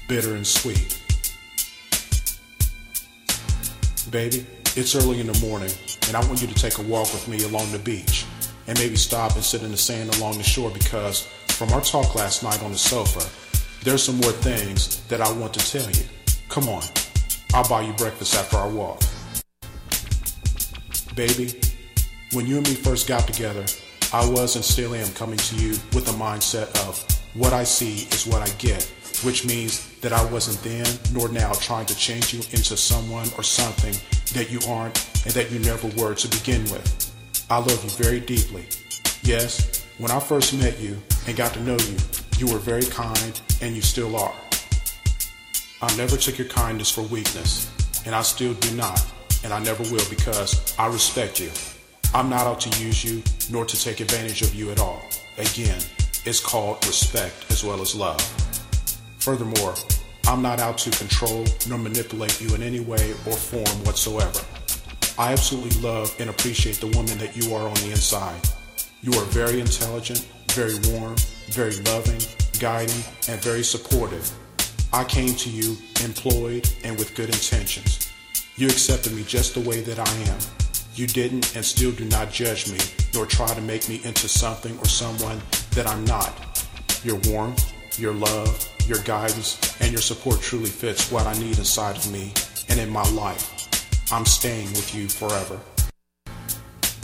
bitter and sweet. Baby, it's early in the morning, and I want you to take a walk with me along the beach, and maybe stop and sit in the sand along the shore because from our talk last night on the sofa, there's some more things that I want to tell you. Come on, I'll buy you breakfast after our walk. Baby, when you and me first got together, I was and still am coming to you with the mindset of what I see is what I get, which means that I wasn't then nor now trying to change you into someone or something that you aren't and that you never were to begin with. I love you very deeply. Yes, when I first met you and got to know you, you were very kind and you still are. I never took your kindness for weakness, and I still do not, and I never will because I respect you. I'm not out to use you nor to take advantage of you at all. Again, it's called respect as well as love. Furthermore, I'm not out to control nor manipulate you in any way or form whatsoever. I absolutely love and appreciate the woman that you are on the inside. You are very intelligent, very warm, very loving, guiding, and very supportive. I came to you employed and with good intentions. You accepted me just the way that I am. You didn't and still do not judge me, nor try to make me into something or someone that I'm not. Your warmth, your love, your guidance, and your support truly fits what I need inside of me and in my life. I'm staying with you forever.